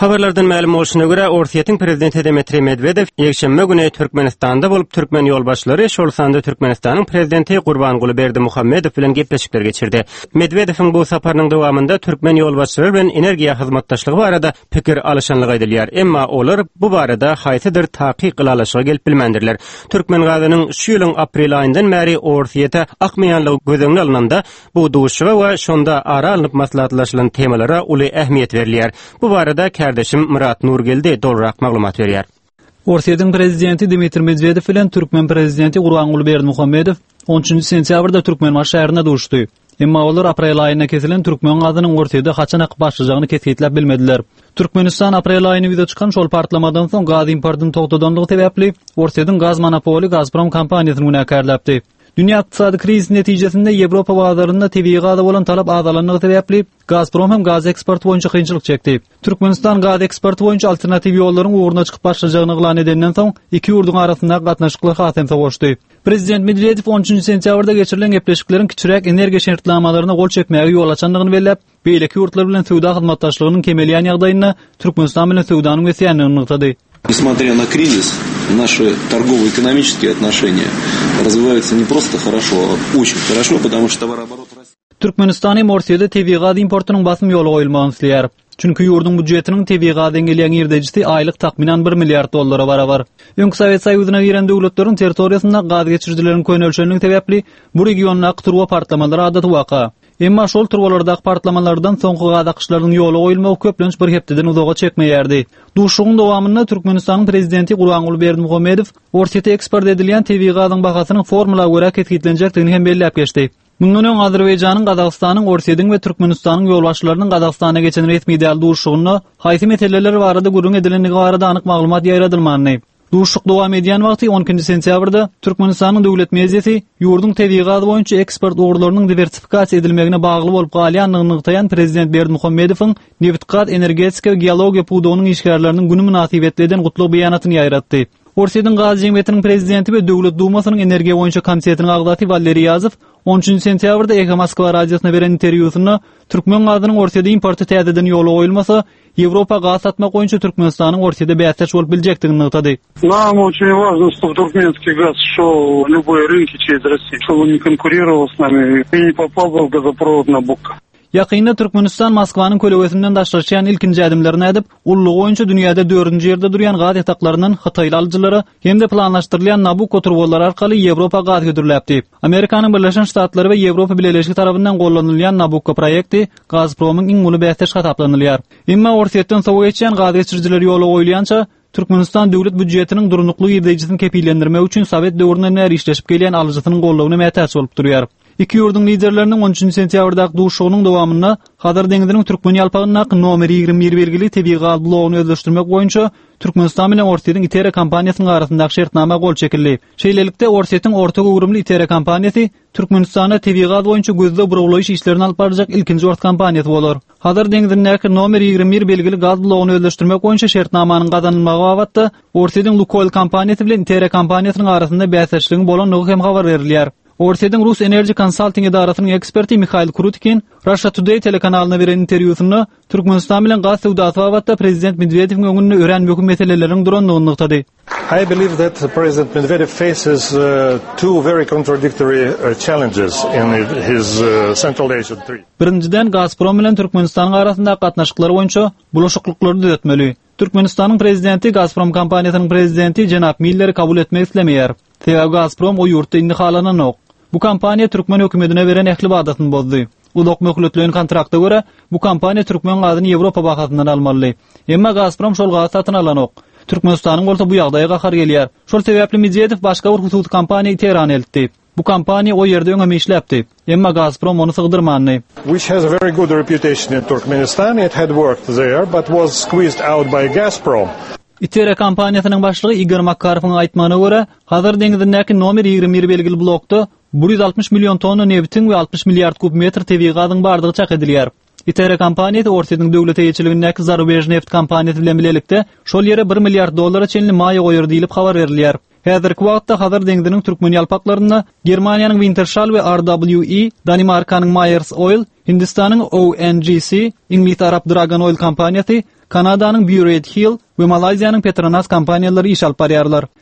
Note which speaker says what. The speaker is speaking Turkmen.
Speaker 1: Habarlardan ma'lum bolusuna göre Orsiýetiň prezidenti Dmitri Medvedev ýekşembe güni Türkmenistanda bolup türkmen ýolbaşçylary şolsanda Türkmenistanyň prezidenti Gurbanguly Berdimuhammedow bilen gepleşikler geçirdi. Medvedewiň bu saparynyň dowamında türkmen ýolbaşçylary bilen energiýa hyzmatdaşlygy barada pikir alşanlygy edilýär. Emma olar bu barada haýsydyr takyk gylalaşyga gelip bilmendirler. Türkmen gazynyň şu ýylyň aprel aýyndan bäri Orsiýete akmaýanlygy gözeňe alynanda bu duşuga we şonda ara alynyp maslahatlaşylan temalara uly ähmiýet berilýär. Bu barada kardeşim Murat Nurgeldi dolrak maglumat berýär.
Speaker 2: Orsiýetiň prezidenti Dmitri Medvedew bilen Türkmen prezidenti Gurbanguly Berdimuhammedow 13 sentýabrda Türkmenbaş şäherine duşdy. Emma olar aprel aýyna kesilen türkmen gazynyň Orsiýede haçan akyp başlajagyny ketgitlep bilmediler. Türkmenistan aprel aýyny wida çykan şol partlamadan soň gaz importyny togtadanlygy sebäpli Orsiýetiň gaz monopoli Gazprom kompaniýasyny günakarlapdy. Dünya iqtisadi krizi netijesinde Ýewropa bazarynda tebii gaza bolan talap azalanlygy sebäpli Gazprom hem gaz eksporty boýunça kynçylyk çekdi. Türkmenistan gaz eksporty boýunça alternativ ýollaryň uğruna çykyp başlajagyny glan edenden soň iki ýurdun arasynda gatnaşyklyk hatemse goşdy. Prezident Medvedew 13 sentýabrda geçirilen gepleşiklerin kiçirek energiýa şertlemelerini gol çekmäge ýol açanlygyny belläp, beýleki ýurtlar bilen söwda hyzmatdaşlygynyň kemelýän ýagdaýyna Türkmenistan bilen söwdanyň wesiýanyny nykdy.
Speaker 3: Несмотря на кризис, наши торгово-экономические отношения развиваются не просто хорошо, а очень хорошо, потому что товарооборот растет.
Speaker 2: Türkmenistan hem Orsiýede tebii gaz importynyň basym ýoly goýulmagyny isleýär. Çünki ýurdun budjetiniň tebii gazdan gelýän ýerdejisi aýlyk takminan 1 milliard dollara barabar. Öňkü Sowet Soýuzyna giren döwletleriň territoriýasynda gaz geçirjileriň könölçeligi sebäpli bu regionda turwa partlamalary adaty waka. Emma şol turwalardaky partlamalardan soňky gaz akyşlarynyň ýoly goýulmagy köplenç bir hepdeden uzaga çekmeýärdi. Duşugyň dowamynda Türkmenistanyň prezidenti Gurbanguly Berdimuhammedow Orsiýete eksport edilýän tebii gazyň bahasynyň formula görä ketgilenjekdigini hem belläp geçdi. Bundan öň Azerbaýjanyň, Gazagstanyň, Orsiýetiň we Türkmenistanyň ýolbaşçylarynyň Gazagstana geçen resmi ideal duşugyny haýsy meseleler barada gurrun edilenligi barada anyk maglumat ýaýradylmany. Duşuk dowam edýän wagty 12 sentýabrda Türkmenistanyň döwlet mejlisi ýurdun tebii gaz boýunça eksport ugurlarynyň diversifikasiýa edilmegine bagly bolup galýanlygyny ýytaýan prezident Berdimuhammedowyň neft gaz, energetika we geologiýa pudowynyň işgärleriniň güni münasibetli eden gutluq beýanatyny ýaýratdy. Orsiýetiň gaz jemgyýetiniň prezidenti we döwlet dumasynyň energiýa boýunça komitetining agdaty Valeriy Ýazyw 13 sentýabrda Ega Moskwa radiosyna beren interwýusynda türkmen gazynyň Orsiýede importy täzeden ýoly goýulmasa, Ýewropa gaz satmak boýunça Türkmenistanyň Orsiýede bässäç bolup biljekdigini ýytady.
Speaker 4: Нам очень важно, чтобы туркменский газ шел в любые рынки через Россию, чтобы он не конкурировал с нами и не попал в газопровод Набукко.
Speaker 2: Ýakynda Türkmenistan Moskwanyň kölewesinden daşlaşýan ilkinji adymlaryny edip, ullugy boýunça dünýäde 4-nji ýerde durýan gaz ýataklarynyň Hytaýly alyjylary hemde planlaşdyrylýan Nabukko turwalary arkaly Ýewropa gaz götüriläpdi. Amerikanyň Birleşen Ştatlary we Ýewropa Birleşigi tarapyndan gollanylýan Nabukko proýekti Gazpromyň iň uly bässäç hataplanylýar. Emma Orsiýetden sowa geçýän gaz geçirjiler ýoly goýulýança Türkmenistan döwlet budjetiniň durunukly ýerdejisini kepillendirmek üçin Sowet döwründen näri işleşip gelýän alyjysynyň gollawyna mätäç bolup durýar. İki ýurdun liderleriniň 13 sentýabrdaky duşugynyň dowamynda Hadar deňiziniň Türkmen ýalpagyna nomer 21 belgili tebii gaz blogyny özleşdirmek boýunça Türkmenistan bilen Orsiýetiň ITERE kompaniýasynyň arasyndaky şertnama gol çekildi. Şeýlelikde Orsiýetiň orta gurumly ITERE kompaniýasy Türkmenistana tebii gaz boýunça gözde buragulaýyş işlerini alyp barjak ilkinji ort kompaniýasy bolar. Hadar deňiziniň nomer 21 belgili gaz blogyny özleşdirmek boýunça şertnamanyň gazanylmagy wagtda Orsiýetiň Lukoil kompaniýasy bilen ITERE kompaniýasynyň arasynda bässäçligiň bolanyny hem habar berilýär. Orsiýetiň Rus Energy Consulting idarasynyň eksperti Mikhail Krutkin Russia Today telekanalyna beren interwýusynda Türkmenistan bilen gaz sowdasy wagtda prezident Medvedewiň öňünde örenmeki meselelerini duranlygyny ýytady.
Speaker 5: I believe that President Medvedev faces two very contradictory challenges in his Central Asia trip.
Speaker 2: Birinciden Gazprom bilen Türkmenistanyň arasyndaky gatnaşyklar boýunça bulaşyklykları düzeltmeli. Türkmenistanyň prezidenti Gazprom kompaniýasynyň prezidenti Jenap Miller'i kabul etmek islemeýär. Sebäbi Gazprom o ýurtda indi halanan ok. Bu kompaniýa Türkmen hökümetine beren ähli badatyny bozdy. Uluk möhletleýän kontrakta görä bu kompaniýa Türkmen gazyny Ýewropa bahasyndan almaly. Emma Gazprom şol gaz satyn alan ok. Türkmenistanyň bolsa bu ýagdaýa gahar gelýär. Şol sebäpli Medvedew başga bir hususy kompaniýa Tehran eltdi. Bu kompaniýa o ýerde öňe işläpdi. Emma Gazprom onu sygdyrmany.
Speaker 5: Which has a very good reputation in Turkmenistan. It had worked there but was squeezed out by Gazprom.
Speaker 2: ITERE kompaniýasynyň başlygy Igor Makarowyň aýtmagyna görä, hazır deňizindäki nomer 21 belgili blokda 160 milyon tonna neftin we 60 milyard kub metr tebii gazyň bardygy çak edilýär. ITERE kompaniýasy Orsiýetiň döwlet eýçiligindäki Zarubej neft kompaniýasy bilen bilelikde şol ýere 1 milyard dollara çenli maýa goýur diýilip habar berilýär. Häzirki wagtda Hazar deňiziniň türkmen ýalpaklaryna Germaniýanyň Wintershall we RWE, Danimarkanyň Myers Oil, Hindistanyň ONGC, İngiliz Arab Dragon Oil kompaniýasy, Kanadanyň Burett Hill we Malayziýanyň Petronas kompaniýalary iş alyp barýarlar.